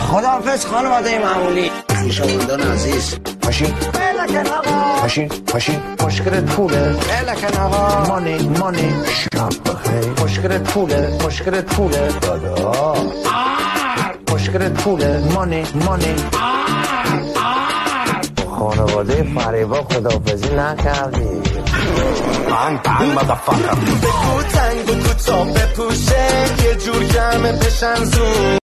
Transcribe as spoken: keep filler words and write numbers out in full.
خداحافظ خانواده معمولی. خویشاوندان عزیز، پاشین بلکن آقا، پاشین پاشین. مشکلت پوله بلکن آقا. مانی مانی شب بخیر. مشکلت پوله مشکلت پوله دادا. مشکلت پوله مانی مانی. خانواده فریبا خداحافظی نکردی. بانگ بانگ مادرفاکر. بگو تنگ و کوتاه بپوشه یه جور گرمه بشن زون.